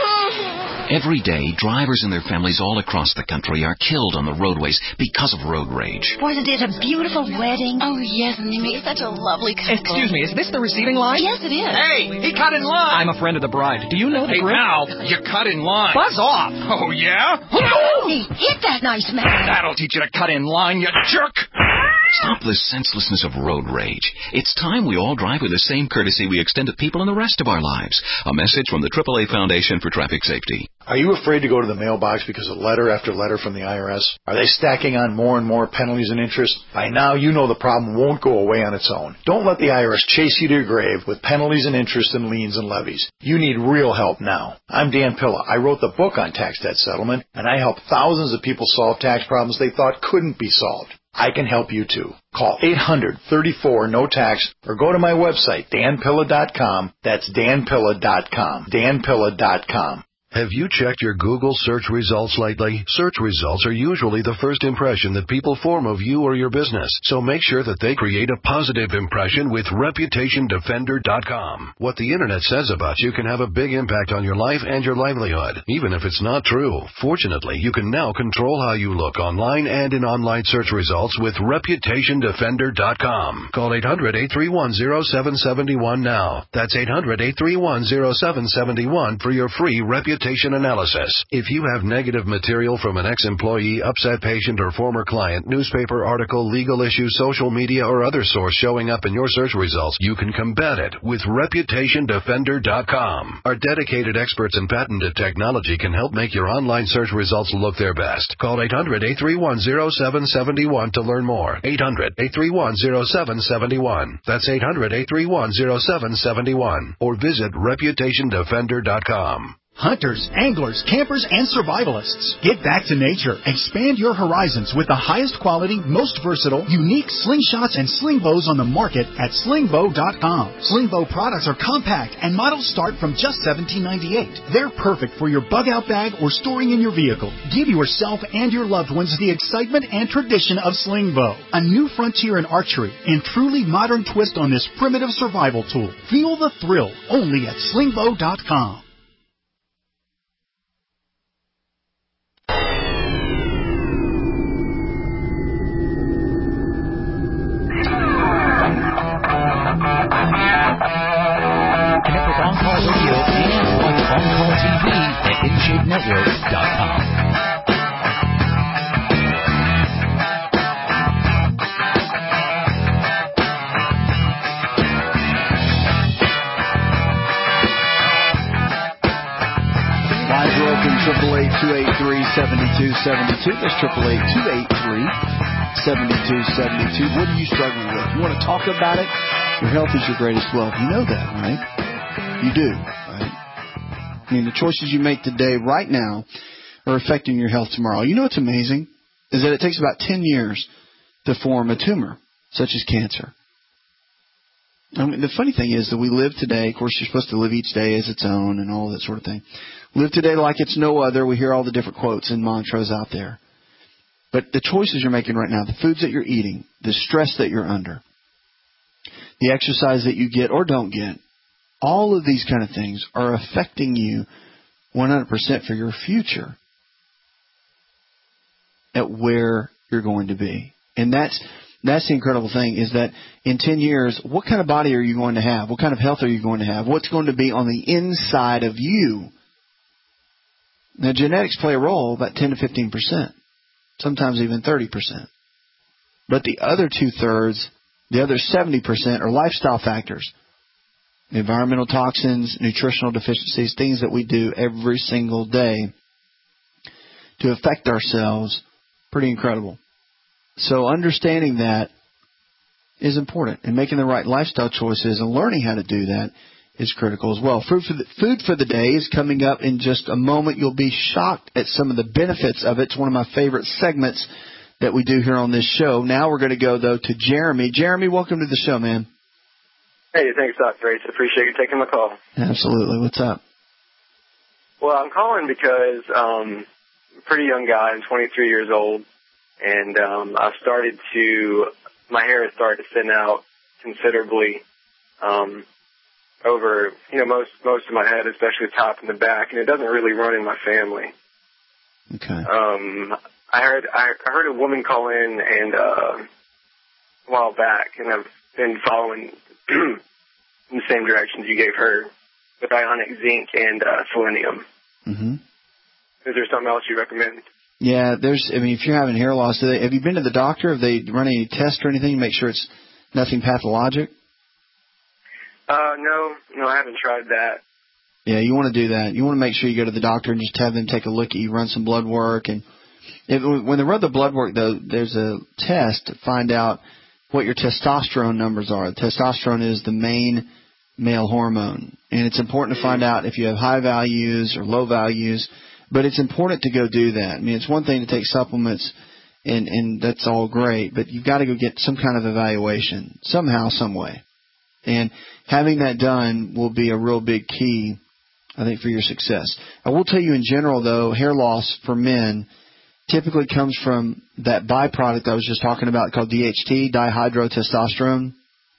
Every day, drivers and their families all across the country are killed on the roadways because of road rage. Wasn't it a beautiful wedding? Oh, yes, and they made such a lovely couple. Excuse me, is this the receiving line? Yes, it is. Hey, he cut in line. I'm a friend of the bride. Do you know the Hey, group? now, you cut in line. Buzz off. Oh, yeah? He hit that nice man. That'll teach you to cut in line, you jerk. Stop the senselessness of road rage. It's time we all drive with the same courtesy we extend to people in the rest of our lives. A message from the triple A Foundation for Traffic Safety. Are you afraid to go to the mailbox because of letter after letter from the I R S? Are they stacking on more and more penalties and interest? By now, you know the problem won't go away on its own. Don't let the I R S chase you to your grave with penalties and interest and liens and levies. You need real help now. I'm Dan Pilla. I wrote the book on tax debt settlement, and I help thousands of people solve tax problems they thought couldn't be solved. I can help you too. Call eight hundred, thirty-four, no tax or go to my website, dan pilla dot com. That's dan pilla dot com. dan pilla dot com. Have you checked your Google search results lately? Search results are usually the first impression that people form of you or your business, so make sure that they create a positive impression with reputation defender dot com. What the Internet says about you can have a big impact on your life and your livelihood, even if it's not true. Fortunately, you can now control how you look online and in online search results with reputation defender dot com. Call eight hundred, eight three one, zero seven seven one now. That's eight hundred, eight three one, zero seven seven one for your free reputation analysis. If you have negative material from an ex-employee, upset patient, or former client, newspaper article, legal issue, social media, or other source showing up in your search results, you can combat it with reputation defender dot com. Our dedicated experts in patented technology can help make your online search results look their best. Call eight hundred, eight three one, zero seven seven one to learn more. eight hundred, eight three one, zero seven seven one. That's eight hundred, eight three one, zero seven seven one. Or visit reputation defender dot com. Hunters, anglers, campers, and survivalists. Get back to nature. Expand your horizons with the highest quality, most versatile, unique slingshots and sling bows on the market at sling bow dot com. Sling bow products are compact and models start from just seventeen ninety-eight. They're perfect for your bug-out bag or storing in your vehicle. Give yourself and your loved ones the excitement and tradition of sling bow. A new frontier in archery and truly modern twist on this primitive survival tool. Feel the thrill only at sling bow dot com. Connect with On-Call Radio and watch On-Call T V at in shape network dot com. Lines are open, eight eight eight, two eight three, seven two seven two. That's eight eight eight, two eight three, seven two seven two. What are you struggling with? You want to talk about it? Your health is your greatest wealth. You know that, right? You do, right? I mean, the choices you make today, right now, are affecting your health tomorrow. You know what's amazing? Is that it takes about ten years to form a tumor, such as cancer. I mean, the funny thing is that we live today, of course, you're supposed to live each day as its own and all that sort of thing. Live today like it's no other. We hear all the different quotes and mantras out there. But the choices you're making right now, the foods that you're eating, the stress that you're under, the exercise that you get or don't get, all of these kind of things are affecting you one hundred percent for your future at where you're going to be. And that's that's the incredible thing, is that in ten years, what kind of body are you going to have? What kind of health are you going to have? What's going to be on the inside of you? Now, genetics play a role, about ten to fifteen percent, sometimes even thirty percent. But the other two-thirds, the other seventy percent, are lifestyle factors. Environmental toxins, nutritional deficiencies, things that we do every single day to affect ourselves. Pretty incredible. So understanding that is important, and making the right lifestyle choices and learning how to do that is critical as well. Food for the, food for the day is coming up in just a moment. You'll be shocked at some of the benefits of it. It's one of my favorite segments that we do here on this show. Now we're going to go, though, to Jeremy. Jeremy, welcome to the show, man. Hey, thanks, Doctor Ace. I appreciate you taking my call. Absolutely. What's up? Well, I'm calling because um, I'm a pretty young guy. I'm twenty-three years old, and um, I've started to, my hair has started to thin out considerably um, over, you know, most most of my head, especially the top and the back, and it doesn't really run in my family. Okay. Um, I heard I heard a woman call in and uh, a while back, and I've been following in the same directions you gave her with ionic zinc and uh, selenium. Mm-hmm. Is there something else you recommend? Yeah, there's. I mean, if you're having hair loss, do they, have you been to the doctor? Have they run any tests or anything to make sure it's nothing pathologic? Uh, no, no, I haven't tried that. Yeah, you want to do that. You want to make sure you go to the doctor and just have them take a look at you, run some blood work. And if, when they run the blood work, though, there's a test to find out what your testosterone numbers are. Testosterone is the main male hormone, and it's important to find out if you have high values or low values. But it's important to go do that. I mean, it's one thing to take supplements, and, and that's all great, but you've got to go get some kind of evaluation somehow, some way. And having that done will be a real big key, I think, for your success. I will tell you in general, though, hair loss for men typically comes from that byproduct I was just talking about called D H T, dihydrotestosterone.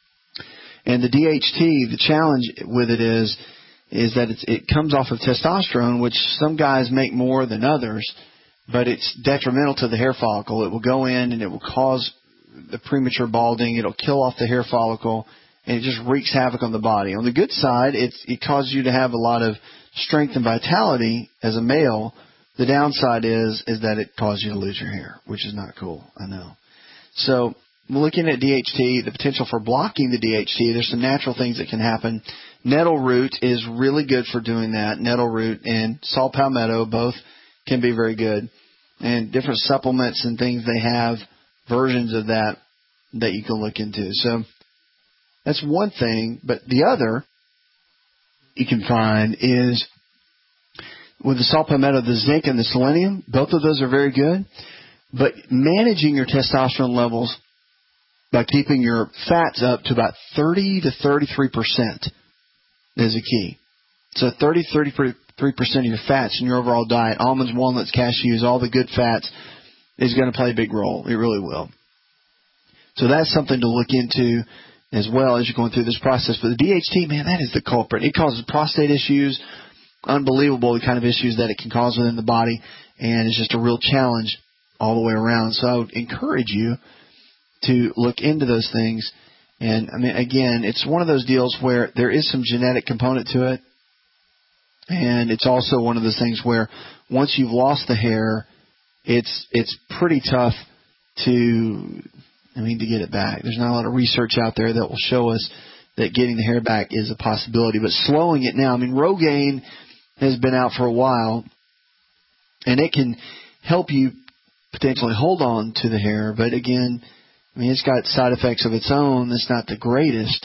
And the D H T, the challenge with it is is that it's, it comes off of testosterone, which some guys make more than others, but it's detrimental to the hair follicle. It will go in and it will cause the premature balding. It'll kill off the hair follicle, and it just wreaks havoc on the body. On the good side, it's, it causes you to have a lot of strength and vitality as a male. The downside is is that it causes you to lose your hair, which is not cool, I know. So looking at D H T, the potential for blocking the D H T, there's some natural things that can happen. Nettle root is really good for doing that. Nettle root and saw palmetto both can be very good. And different supplements and things, they have versions of that that you can look into. So that's one thing. But the other you can find is with the saw palmetto, the zinc and the selenium. Both of those are very good. But managing your testosterone levels by keeping your fats up to about thirty to thirty-three percent is a key. So thirty to thirty-three percent of your fats in your overall diet, almonds, walnuts, cashews, all the good fats, is going to play a big role. It really will. So that's something to look into as well as you're going through this process. But the D H T, man, that is the culprit. It causes prostate issues, unbelievable the kind of issues that it can cause within the body, and it's just a real challenge all the way around. So I would encourage you to look into those things. And, I mean, again, it's one of those deals where there is some genetic component to it. And it's also one of those things where once you've lost the hair, it's it's pretty tough to, I mean, to get it back. There's not a lot of research out there that will show us that getting the hair back is a possibility. But slowing it now, I mean, Rogaine has been out for a while, and it can help you potentially hold on to the hair. But again, I mean, it's got side effects of its own. It's not the greatest.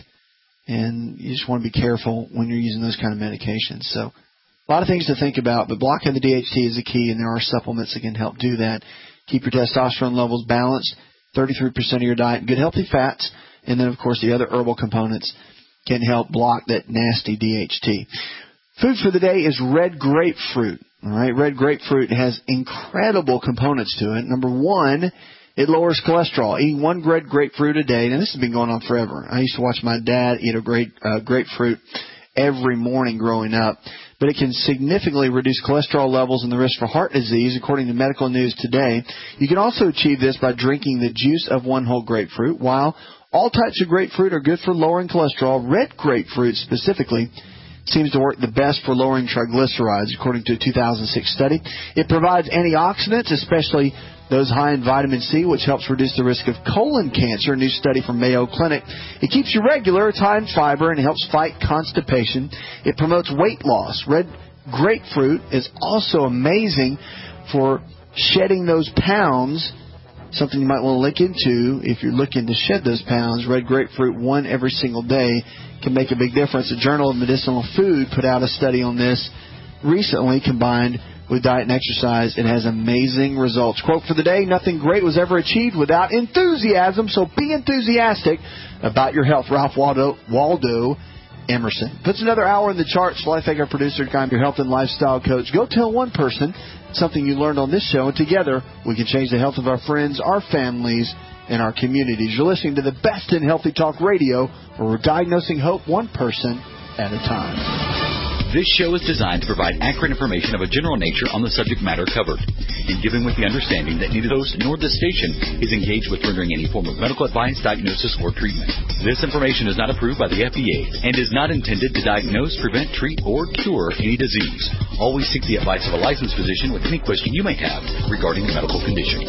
And you just want to be careful when you're using those kind of medications. So a lot of things to think about, but blocking the D H T is the key, and there are supplements that can help do that. Keep your testosterone levels balanced, thirty-three percent of your diet, good healthy fats, and then, of course, the other herbal components can help block that nasty D H T. Food for the day is red grapefruit. All right, red grapefruit has incredible components to it. Number one, it lowers cholesterol. Eating one red grapefruit a day, and this has been going on forever. I used to watch my dad eat a great uh, grapefruit every morning growing up. But it can significantly reduce cholesterol levels and the risk for heart disease, according to Medical News Today. You can also achieve this by drinking the juice of one whole grapefruit. While all types of grapefruit are good for lowering cholesterol, red grapefruit specifically seems to work the best for lowering triglycerides, according to a two thousand six study. It provides antioxidants, especially those high in vitamin C, which helps reduce the risk of colon cancer, a new study from Mayo Clinic. It keeps you regular, it's high in fiber, and it helps fight constipation. It promotes weight loss. Red grapefruit is also amazing for shedding those pounds, something you might want to look into if you're looking to shed those pounds. Red grapefruit, one every single day, can make a big difference. The Journal of Medicinal Food put out a study on this recently, combined with diet and exercise. It has amazing results. Quote for the day, nothing great was ever achieved without enthusiasm, so be enthusiastic about your health. Ralph Waldo, Waldo Emerson. Puts another hour in the charts. Lifehacker producer, I'm your health and lifestyle coach. Go tell one person something you learned on this show, and together we can change the health of our friends, our families, and our communities. You're listening to the best in Healthy Talk Radio, where we're diagnosing hope one person at a time. This show is designed to provide accurate information of a general nature on the subject matter covered, and given with the understanding that neither host nor this station is engaged with rendering any form of medical advice, diagnosis, or treatment. This information is not approved by the F D A and is not intended to diagnose, prevent, treat, or cure any disease. Always seek the advice of a licensed physician with any question you may have regarding a medical condition.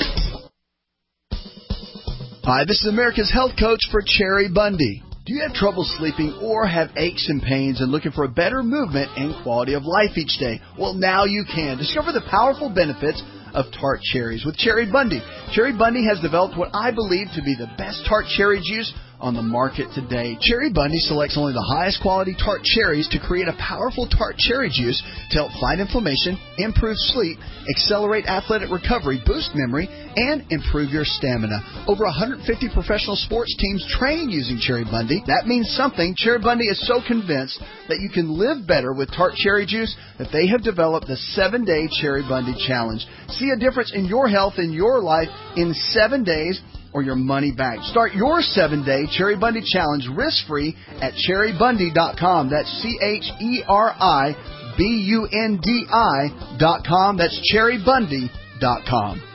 Hi, this is America's health coach for Cherry Bundy. Do you have trouble sleeping or have aches and pains and looking for a better movement and quality of life each day? Well, now you can. Discover the powerful benefits of tart cherries with Cherry Bundy. Cherry Bundy has developed what I believe to be the best tart cherry juice on the market today. Cherry Bundy selects only the highest quality tart cherries to create a powerful tart cherry juice to help fight inflammation, improve sleep, accelerate athletic recovery, boost memory, and improve your stamina. Over one hundred fifty professional sports teams train using Cherry Bundy. That means something. Cherry Bundy is so convinced that you can live better with tart cherry juice that they have developed the seven-day Cherry Bundy Challenge. See a difference in your health and your life in seven days or your money back. Start your seven-day Cherry Bundy Challenge risk-free at cherry bundy dot com. That's C H E R I B U N D I dot com. That's cherry bundy dot com.